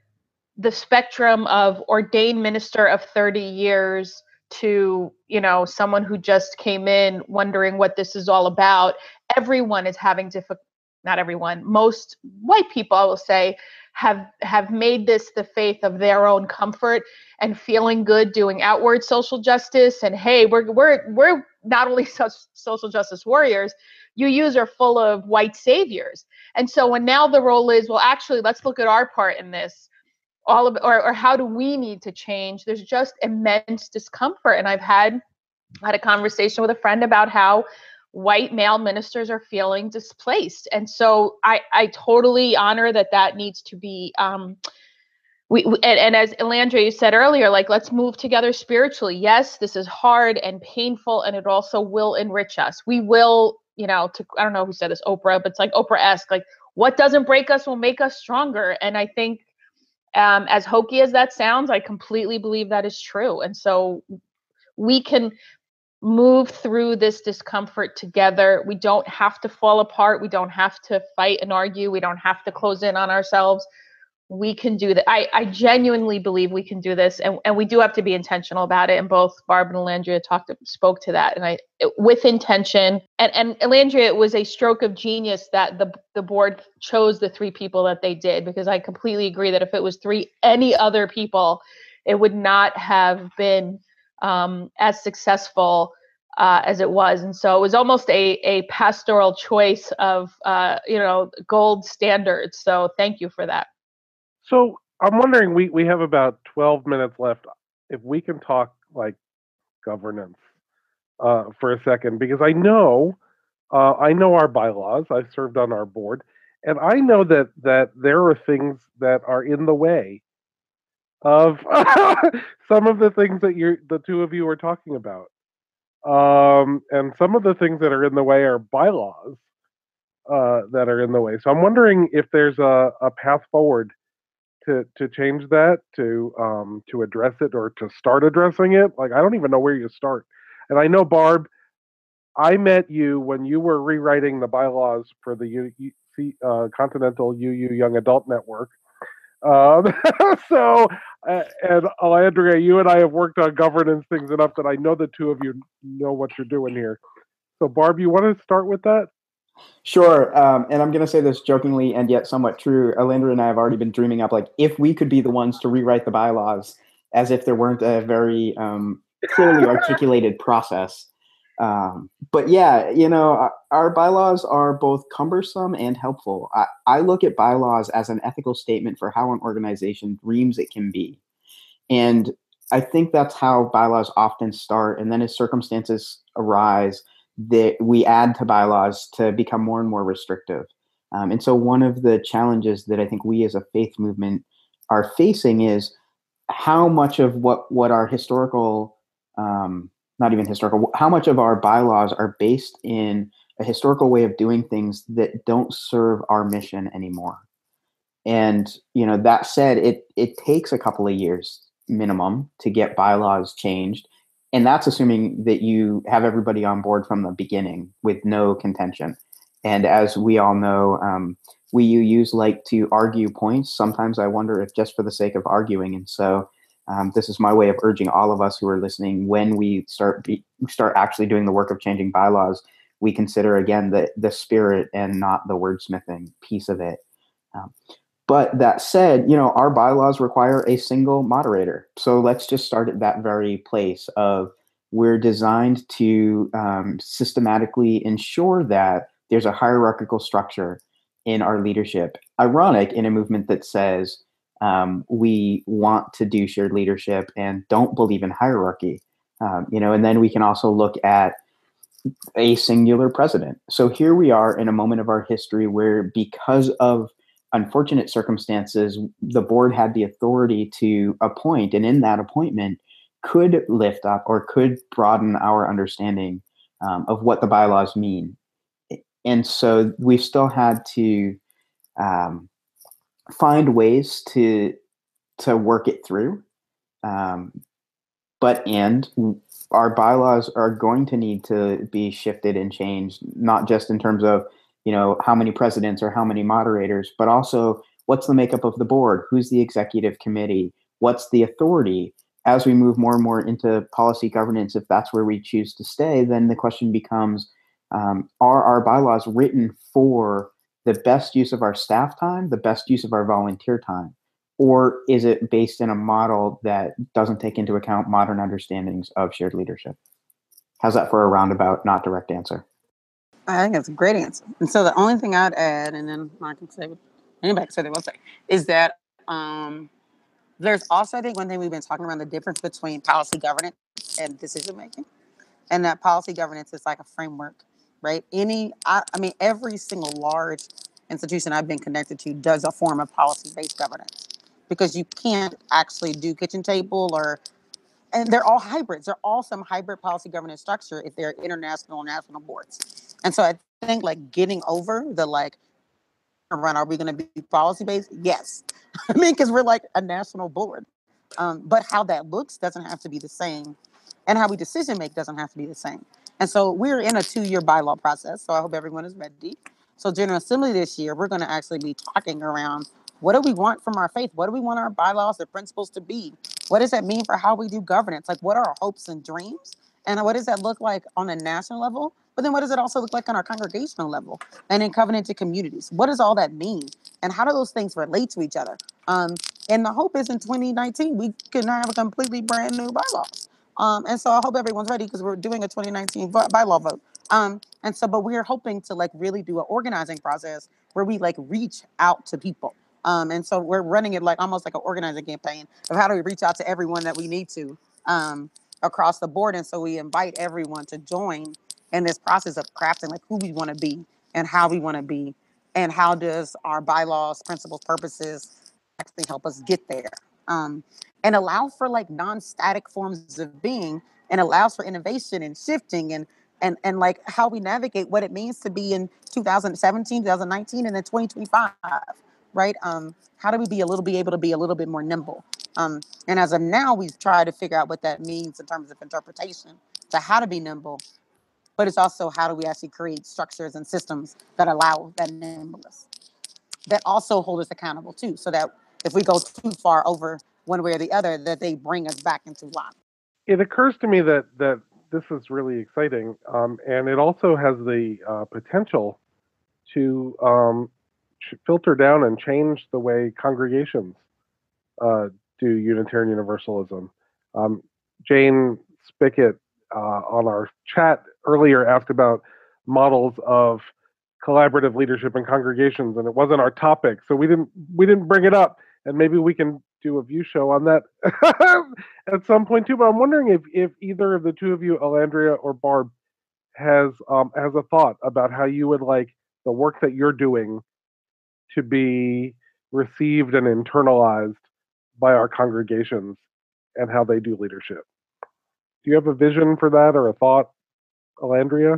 [SPEAKER 3] the spectrum of ordained minister of thirty years to, you know, someone who just came in wondering what this is all about, everyone is having difficult, not everyone, most white people, I will say, have have made this the faith of their own comfort and feeling good doing outward social justice. And hey, we're we're we're not only such social justice warriors, you use are full of white saviors. And so when now the role is, well, actually, let's look at our part in this, all of, or, or how do we need to change? There's just immense discomfort. And I've had had a conversation with a friend about how white male ministers are feeling displaced. And so I, I totally honor that that needs to be, um, we, and, and as Elandria, you said earlier, like, let's move together spiritually. Yes, this is hard and painful, and it also will enrich us. We will, you know, to, I don't know who said this, Oprah, but it's like Oprah-esque, like, what doesn't break us will make us stronger. And I think um, as hokey as that sounds, I completely believe that is true. And so we can move through this discomfort together. We don't have to fall apart. We don't have to fight and argue. We don't have to close in on ourselves. We can do that. I, I genuinely believe we can do this. And, and we do have to be intentional about it. And both Barb and Elandria talked, spoke to that. And I, it, with intention, and, and Elandria, it was a stroke of genius that the, the board chose the three people that they did, because I completely agree that if it was three, any other people, it would not have been um, as successful uh, as it was. And so it was almost a, a pastoral choice of, uh, you know, gold standards. So thank you for that.
[SPEAKER 4] So I'm wondering, we, we have about twelve minutes left. If we can talk like governance uh, for a second, because I know, uh, I know our bylaws. I served on our board, and I know that that there are things that are in the way of some of the things that you, the two of you are talking about. Um, and some of the things that are in the way are bylaws uh, that are in the way. So I'm wondering if there's a, a path forward to to change that, to um, to address it, or to start addressing it. Like, I don't even know where you start. And I know, Barb, I met you when you were rewriting the bylaws for the U, U, uh, Continental U U Young Adult Network. Um, so, uh, and Elandria, you and I have worked on governance things enough that I know the two of you know what you're doing here. So, Barb, you want to start with that?
[SPEAKER 7] Sure. Um, and I'm going to say this jokingly and yet somewhat true. Elandria and I have already been dreaming up, like, if we could be the ones to rewrite the bylaws, as if there weren't a very um, clearly articulated process. Um, but yeah, you know, our bylaws are both cumbersome and helpful. I, I look at bylaws as an ethical statement for how an organization dreams it can be. And I think that's how bylaws often start. And then as circumstances arise, that we add to bylaws to become more and more restrictive. Um, and so one of the challenges that I think we as a faith movement are facing is how much of what, what our historical, um, not even historical, how much of our bylaws are based in a historical way of doing things that don't serve our mission anymore. And, you know, that said, it it takes a couple of years minimum to get bylaws changed. And that's assuming that you have everybody on board from the beginning with no contention. And as we all know, um, we use like to argue points. Sometimes I wonder if just for the sake of arguing. And so um, this is my way of urging all of us who are listening, when we start be, start actually doing the work of changing bylaws, we consider again the the spirit and not the wordsmithing piece of it. Um, But that said, you know, our bylaws require a single moderator. So let's just start at that very place of we're designed to um, systematically ensure that there's a hierarchical structure in our leadership. Ironic in a movement that says um, we want to do shared leadership and don't believe in hierarchy. Um, you know, and then we can also look at a singular president. So here we are in a moment of our history where, because of unfortunate circumstances, the board had the authority to appoint, and in that appointment could lift up or could broaden our understanding um, of what the bylaws mean. And so we've still had to um, find ways to to work it through. Um, but and our bylaws are going to need to be shifted and changed, not just in terms of, you know, how many presidents or how many moderators, but also what's the makeup of the board? Who's the executive committee? What's the authority? As we move more and more into policy governance, if that's where we choose to stay, then the question becomes, um, are our bylaws written for the best use of our staff time, the best use of our volunteer time? Or is it based in a model that doesn't take into account modern understandings of shared leadership? How's that for a roundabout, not direct answer?
[SPEAKER 6] I think that's a great answer. And so the only thing I'd add, and then I can say what anybody can say they will say, is that um, there's also, I think, one thing we've been talking about, the difference between policy governance and decision making, and that policy governance is like a framework, right? Any, I, I mean, every single large institution I've been connected to does a form of policy-based governance, because you can't actually do kitchen table or, and they're all hybrids. They're all some hybrid policy governance structure if they're international and national boards. And so I think like getting over the like, run, are we going to be policy based? Yes. I mean, because we're like a national board. Um, but how that looks doesn't have to be the same. And how we decision make doesn't have to be the same. And so we're in a two-year bylaw process. So I hope everyone is ready. So General Assembly this year, we're going to actually be talking around, what do we want from our faith? What do we want our bylaws and principles to be? What does that mean for how we do governance? Like, what are our hopes and dreams? And what does that look like on a national level? But then what does it also look like on our congregational level and in covenanted communities? What does all that mean? And how do those things relate to each other? Um, and the hope is in twenty nineteen, we can have a completely brand new bylaws. Um, and so I hope everyone's ready, because we're doing a twenty nineteen vo- bylaw vote. Um, and so, but we're hoping to like really do an organizing process where we like reach out to people. Um, and so we're running it like almost like an organizing campaign of how do we reach out to everyone that we need to um, across the board. And so we invite everyone to join in this process of crafting like who we want to be and how we want to be, and how does our bylaws, principles, purposes actually help us get there, um, and allow for like non-static forms of being, and allows for innovation and shifting, and and and like how we navigate what it means to be in two thousand seventeen, two thousand nineteen, and then twenty twenty-five, right? Um, how do we be a little be able to be a little bit more nimble? Um, and as of now, we've tried to figure out what that means in terms of interpretation to how to be nimble. But it's also how do we actually create structures and systems that allow that nimbleness, that also hold us accountable too, so that if we go too far over one way or the other, that they bring us back into line.
[SPEAKER 4] It occurs to me that that this is really exciting, um, and it also has the uh, potential to um, filter down and change the way congregations uh, do Unitarian Universalism. Um, Jane Spickett uh, on our chat earlier asked about models of collaborative leadership in congregations, and it wasn't our topic, so we didn't we didn't bring it up. And maybe we can do a View show on that at some point too. But I'm wondering if, if either of the two of you, Alandria or Barb, has um has a thought about how you would like the work that you're doing to be received and internalized by our congregations and how they do leadership. Do you have a vision for that or a thought, Alandria?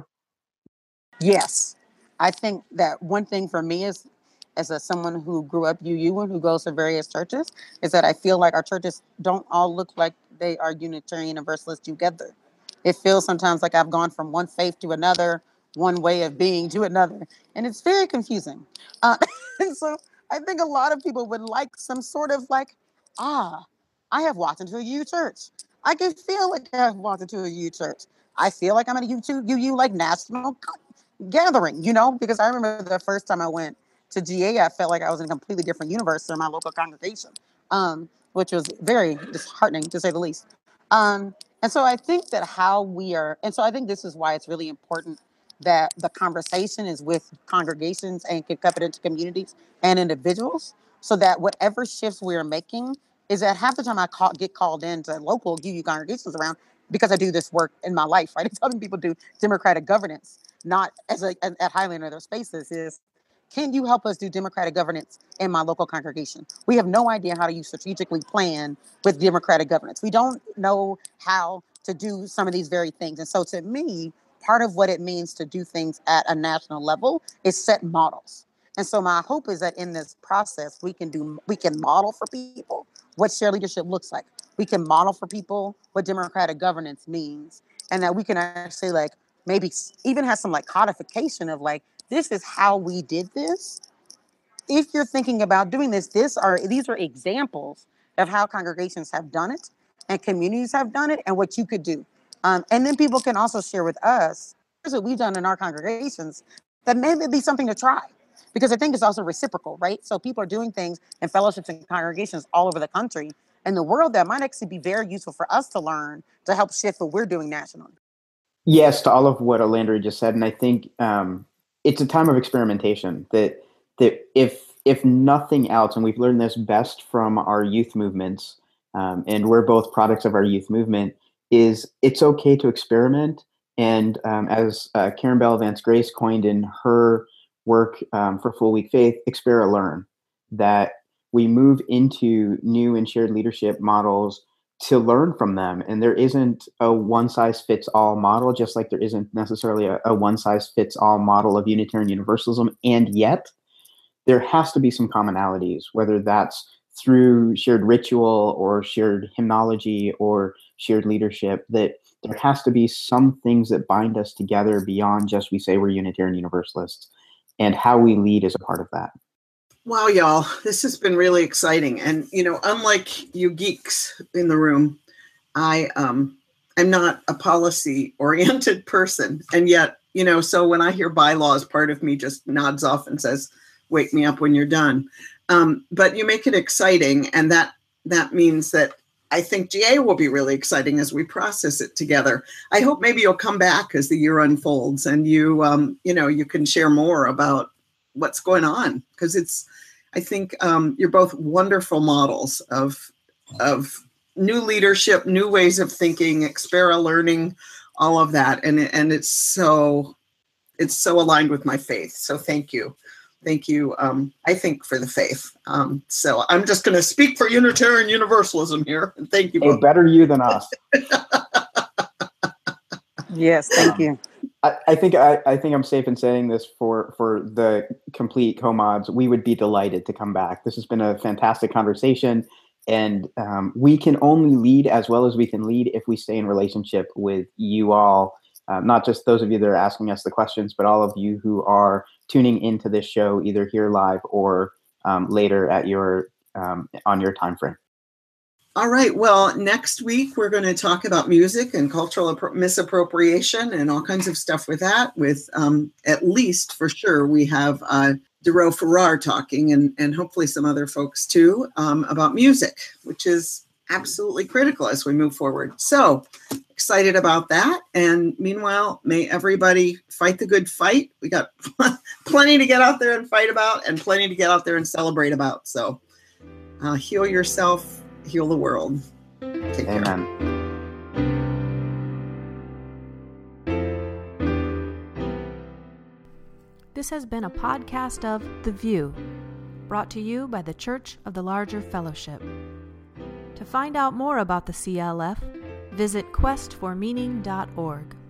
[SPEAKER 6] Yes. I think that one thing for me is, as a someone who grew up U U and who goes to various churches, is that I feel like our churches don't all look like they are Unitarian Universalist together. It feels sometimes like I've gone from one faith to another, one way of being to another, and it's very confusing. Uh, and so I think a lot of people would like some sort of like, ah, I have walked into a U U church. I can feel like I have walked into a U U church. I feel like I'm at a U U like national gathering, you know, because I remember the first time I went to G A, I felt like I was in a completely different universe than my local congregation, um, which was very disheartening to say the least. Um, and so I think that how we are, and so I think this is why it's really important that the conversation is with congregations and covenant communities and individuals, so that whatever shifts we are making is that half the time I call, get called into local U U congregations around because I do this work in my life, right? It's helping people do democratic governance, not as a at Highlander, their spaces is, can you help us do democratic governance in my local congregation? We have no idea how to use strategically plan with democratic governance. We don't know how to do some of these very things. And so to me, part of what it means to do things at a national level is set models. And so my hope is that in this process, we can do, we can model for people what shared leadership looks like. We can model for people what democratic governance means, and that we can actually like maybe even have some like codification of like, this is how we did this. If you're thinking about doing this, this are these are examples of how congregations have done it and communities have done it and what you could do. Um, and then people can also share with us, here's what we've done in our congregations that may be something to try. Because I think it's also reciprocal, right? So people are doing things in fellowships and congregations all over the country and the world that might actually be very useful for us to learn to help shift what we're doing nationally.
[SPEAKER 7] Yes, to all of what Alandria just said. And I think um, it's a time of experimentation that that if if nothing else, and we've learned this best from our youth movements, um, and we're both products of our youth movement, is it's okay to experiment. And um, as uh, Karen Bell Vance Grace coined in her work um, for Full Week Faith, expera learn, that we move into new and shared leadership models to learn from them. And there isn't a one size fits all model, just like there isn't necessarily a, a one size fits all model of Unitarian Universalism. And yet there has to be some commonalities, whether that's through shared ritual or shared hymnology or shared leadership, that there has to be some things that bind us together beyond just we say we're Unitarian Universalists, and how we lead is a part of that.
[SPEAKER 2] Wow, y'all, this has been really exciting. And, you know, unlike you geeks in the room, I, um, I'm not a policy-oriented person. And yet, you know, so when I hear bylaws, part of me just nods off and says, wake me up when you're done. Um, but you make it exciting. And that that means that I think G A will be really exciting as we process it together. I hope maybe you'll come back as the year unfolds and you, um, you know, you can share more about what's going on, because it's, I think um, you're both wonderful models of, of new leadership, new ways of thinking, expera learning, all of that. And, and it's so, it's so aligned with my faith. So thank you. Thank you, um, I think, for the faith. Um, so I'm just going to speak for Unitarian Universalism here. And thank you both.
[SPEAKER 7] Hey, better you than us.
[SPEAKER 6] Yes, thank you.
[SPEAKER 7] I, I think I, I think I'm safe in saying this for, for the complete co-mods. We would be delighted to come back. This has been a fantastic conversation, and um, we can only lead as well as we can lead if we stay in relationship with you all, uh, not just those of you that are asking us the questions, but all of you who are tuning into this show either here live or um, later at your um, on your time frame.
[SPEAKER 2] All right. Well, next week, we're going to talk about music and cultural appro- misappropriation and all kinds of stuff with that. With um, at least for sure, we have uh, Dero Farrar talking and, and hopefully some other folks too um, about music, which is absolutely critical as we move forward. So excited about that. And meanwhile, may everybody fight the good fight. We got plenty to get out there and fight about and plenty to get out there and celebrate about. So Uh, heal yourself, heal the world. Take care.
[SPEAKER 7] Amen.
[SPEAKER 1] This has been a podcast of The View, brought to you by the Church of the Larger Fellowship. To find out more about the C L F, visit quest for meaning dot org.